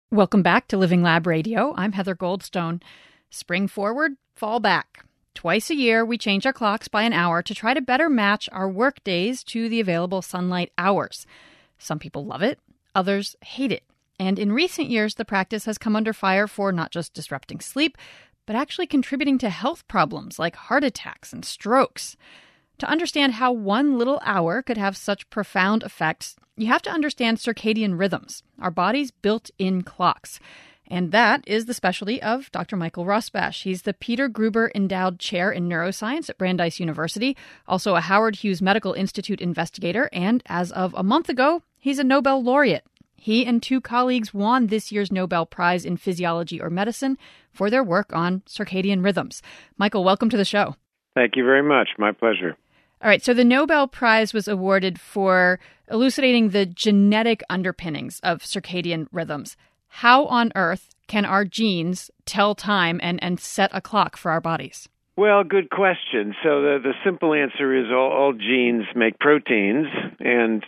Welcome back to Living Lab Radio. I'm Heather Goldstone. Spring forward, fall back. Twice a year, we change our clocks by an hour to try to better match our work days to the available sunlight hours. Some people love it, others hate it. And in recent years, the practice has come under fire for not just disrupting sleep, but actually contributing to health problems like heart attacks and strokes. To understand how one little hour could have such profound effects, you have to understand circadian rhythms, our body's built-in clocks. And that is the specialty of Dr. Michael Rosbash. He's the Peter Gruber Endowed Chair in Neuroscience at Brandeis University, also a Howard Hughes Medical Institute investigator, and as of a month ago, he's a Nobel laureate. He and two colleagues won this year's Nobel Prize in Physiology or Medicine for their work on circadian rhythms. Michael, welcome to the show. Thank you very much. My pleasure. All right, so the Nobel Prize was awarded for elucidating the genetic underpinnings of circadian rhythms. How on earth can our genes tell time and set a clock for our bodies? Well, good question. So the simple answer is all genes make proteins, and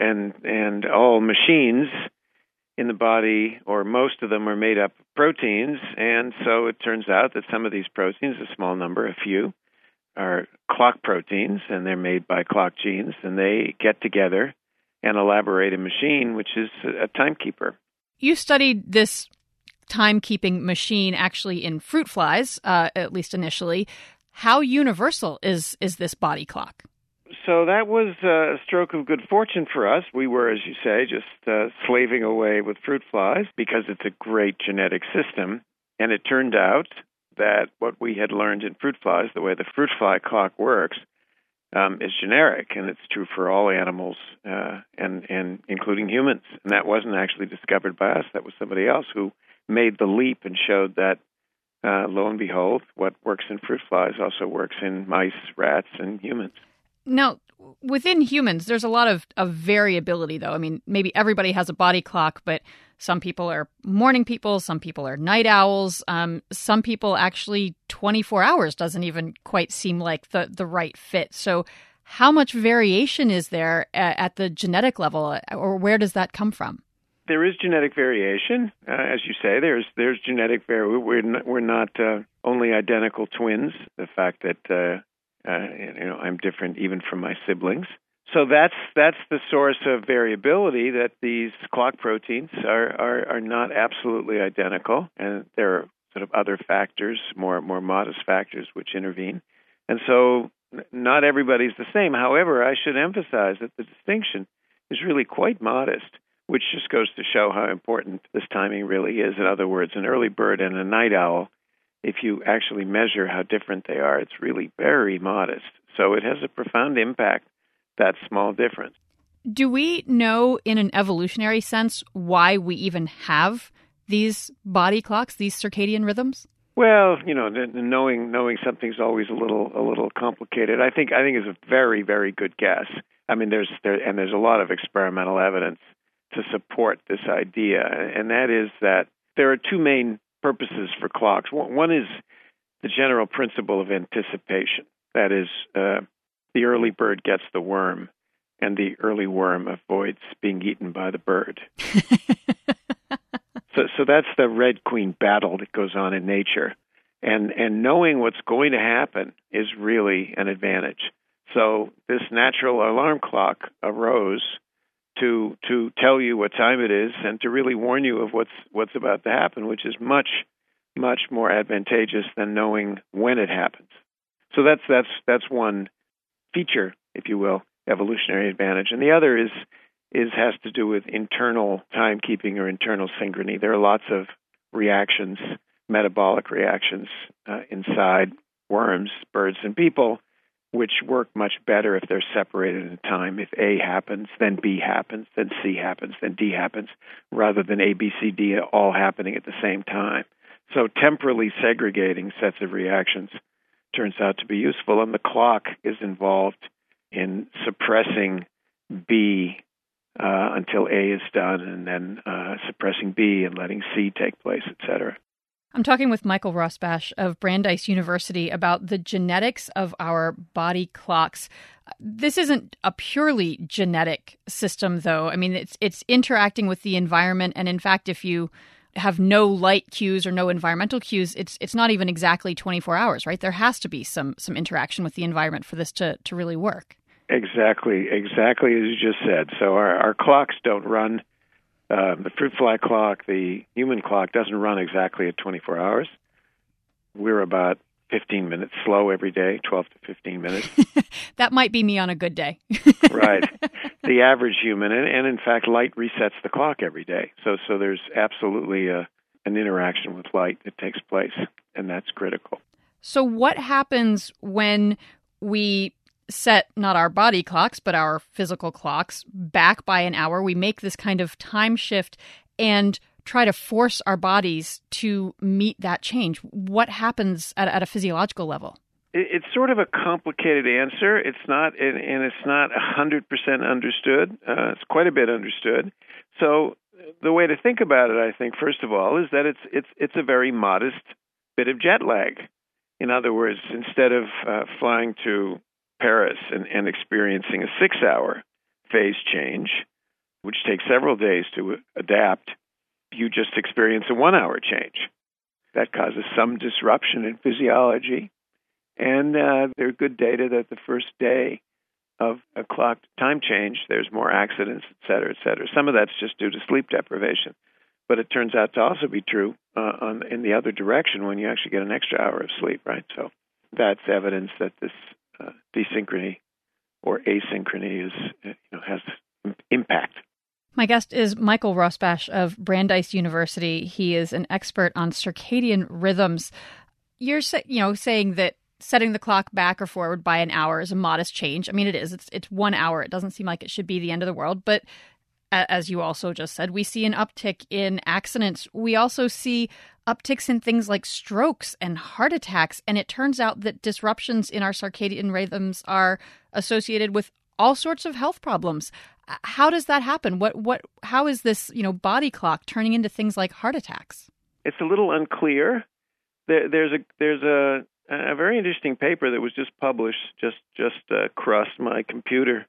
all machines in the body, or most of them, are made up of proteins. And so it turns out that some of these proteins, a small number, a few, are clock proteins, and they're made by clock genes, and they get together and elaborate a machine, which is a timekeeper. You studied this timekeeping machine actually in fruit flies, at least initially. How universal is this body clock? So that was a stroke of good fortune for us. We were, as you say, just slaving away with fruit flies because it's a great genetic system, and it turned out that what we had learned in fruit flies, the way the fruit fly clock works, is generic, and it's true for all animals, and including humans. And that wasn't actually discovered by us. That was somebody else who made the leap and showed that, lo and behold, what works in fruit flies also works in mice, rats, and humans. Now, within humans, there's a lot of variability, though. I mean, maybe everybody has a body clock, but some people are morning people, some people are night owls. Some people actually 24 hours doesn't even quite seem like the right fit. So how much variation is there at the genetic level, or where does that come from? There is genetic variation. As you say, there's genetic variation. We're not only identical twins. The fact that I'm different even from my siblings. So that's the source of variability, that these clock proteins are not absolutely identical, and there are sort of other factors, more modest factors, which intervene. And so not everybody's the same. However, I should emphasize that the distinction is really quite modest, which just goes to show how important this timing really is. In other words, an early bird and a night owl, if you actually measure how different they are, it's really very modest. So it has a profound impact, that small difference. Do we know in an evolutionary sense why we even have these body clocks, these circadian rhythms? Well, knowing something's always a little complicated. I think it's a very, very good guess. I mean, there's a lot of experimental evidence to support this idea, and that is that there are two main purposes for clocks. One is the general principle of anticipation. That is, the early bird gets the worm, and the early worm avoids being eaten by the bird. So that's the Red Queen battle that goes on in nature. And knowing what's going to happen is really an advantage. So this natural alarm clock arose to tell you what time it is and to really warn you of what's about to happen, which is much, much more advantageous than knowing when it happens. So that's one feature, if you will, evolutionary advantage. And the other has to do with internal timekeeping or internal synchrony. There are lots of reactions, metabolic reactions inside worms, birds, and people, which work much better if they're separated in time. If A happens, then B happens, then C happens, then D happens, rather than A, B, C, D all happening at the same time. So temporally segregating sets of reactions turns out to be useful, and the clock is involved in suppressing B until A is done, and then suppressing B and letting C take place, etc. I'm talking with Michael Rosbash of Brandeis University about the genetics of our body clocks. This isn't a purely genetic system, though. I mean, it's interacting with the environment, and in fact, if you have no light cues or no environmental cues, it's not even exactly 24 hours, right? There has to be some interaction with the environment for this to really work. Exactly as you just said. So our clocks don't run. The fruit fly clock, the human clock, doesn't run exactly at 24 hours. We're about 15 minutes slow every day, 12 to 15 minutes. That might be me on a good day. Right. The average human, and in fact, light resets the clock every day. So there's absolutely an interaction with light that takes place, and that's critical. So what happens when we set not our body clocks, but our physical clocks back by an hour? We make this kind of time shift and try to force our bodies to meet that change. What happens at a physiological level? It's sort of a complicated answer. It's not, and it's not 100% understood. It's quite a bit understood. So the way to think about it, I think, first of all, is that it's a very modest bit of jet lag. In other words, instead of flying to Paris and experiencing a 6-hour phase change, which takes several days to adapt, you just experience a 1-hour change. That causes some disruption in physiology. And there are good data that the first day of a clock time change, there's more accidents, et cetera, et cetera. Some of that's just due to sleep deprivation. But it turns out to also be true in the other direction when you actually get an extra hour of sleep, right? So that's evidence that this desynchrony or asynchrony has impact. My guest is Michael Rosbash of Brandeis University. He is an expert on circadian rhythms. You're saying that setting the clock back or forward by an hour is a modest change. I mean, it is. It's 1 hour. It doesn't seem like it should be the end of the world. But as you also just said, we see an uptick in accidents. We also see upticks in things like strokes and heart attacks. And it turns out that disruptions in our circadian rhythms are associated with all sorts of health problems. How does that happen? How is this, body clock turning into things like heart attacks? It's a little unclear. There's a very interesting paper that was just published, just crossed my computer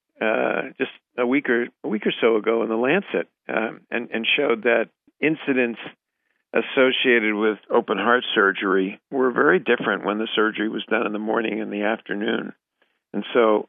just a week or so ago in the Lancet, and showed that incidents associated with open heart surgery were very different when the surgery was done in the morning and the afternoon. And so,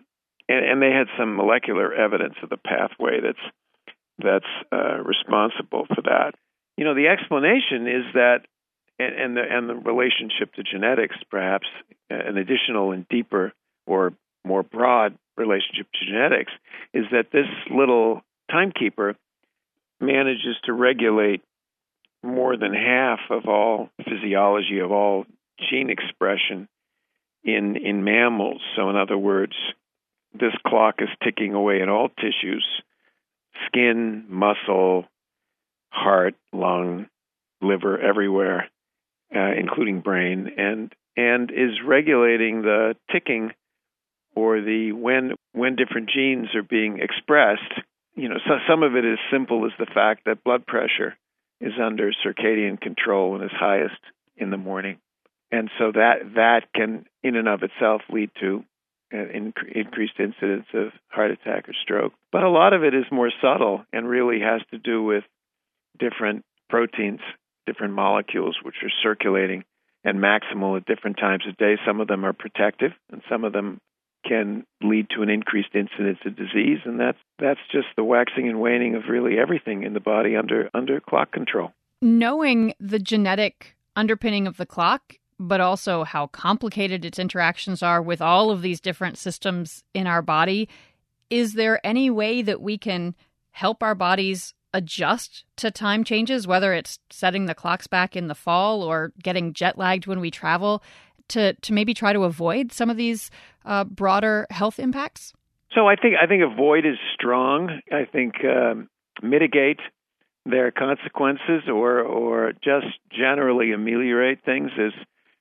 and they had some molecular evidence of the pathway that's responsible for that. The explanation is that, and the relationship to genetics, perhaps an additional and deeper or more broad relationship to genetics, is that this little timekeeper manages to regulate more than half of all physiology, of all gene expression in mammals. So in other words, this clock is ticking away in all tissues: skin, muscle, heart, lung, liver, everywhere, including brain, and is regulating the ticking or the when different genes are being expressed. So some of it is simple as the fact that blood pressure is under circadian control and is highest in the morning. And so that can, in and of itself, lead to increased incidence of heart attack or stroke. But a lot of it is more subtle and really has to do with different proteins, different molecules which are circulating and maximal at different times of day. Some of them are protective, and some of them can lead to an increased incidence of disease. And that's just the waxing and waning of really everything in the body under clock control. Knowing the genetic underpinning of the clock, but also how complicated its interactions are with all of these different systems in our body, is there any way that we can help our bodies adjust to time changes, whether it's setting the clocks back in the fall or getting jet lagged when we travel, to maybe try to avoid some of these broader health impacts? So I think avoid is strong. I think mitigate their consequences or just generally ameliorate things is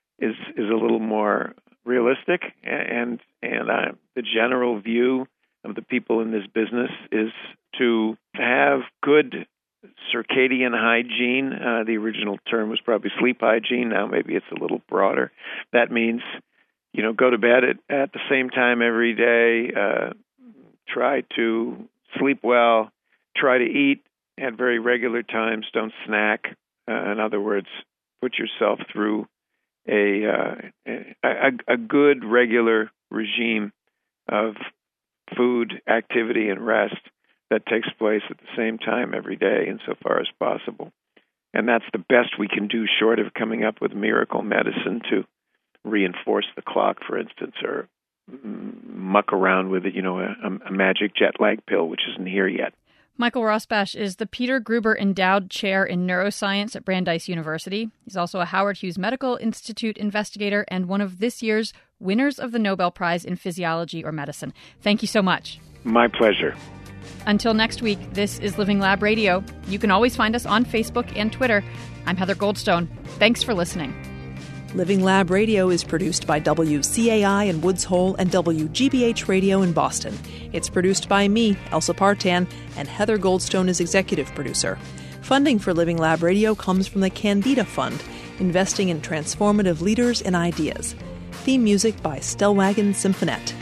a little more realistic. And the general view of the people in this business is to have good circadian hygiene. The original term was probably sleep hygiene. Now maybe it's a little broader. That means, go to bed at the same time every day. Try to sleep well. Try to eat at very regular times. Don't snack. In other words, put yourself through a good regular regime of food, activity, and rest that takes place at the same time every day insofar as possible. And that's the best we can do, short of coming up with miracle medicine to reinforce the clock, for instance, or muck around with a magic jet lag pill, which isn't here yet. Michael Rosbash is the Peter Gruber Endowed Chair in Neuroscience at Brandeis University. He's also a Howard Hughes Medical Institute investigator and one of this year's winners of the Nobel Prize in Physiology or Medicine. Thank you so much. My pleasure. Until next week, this is Living Lab Radio. You can always find us on Facebook and Twitter. I'm Heather Goldstone. Thanks for listening. Living Lab Radio is produced by WCAI in Woods Hole and WGBH Radio in Boston. It's produced by me, Elsa Partan, and Heather Goldstone is executive producer. Funding for Living Lab Radio comes from the Candida Fund, investing in transformative leaders and ideas. Theme music by Stellwagen Symphonette.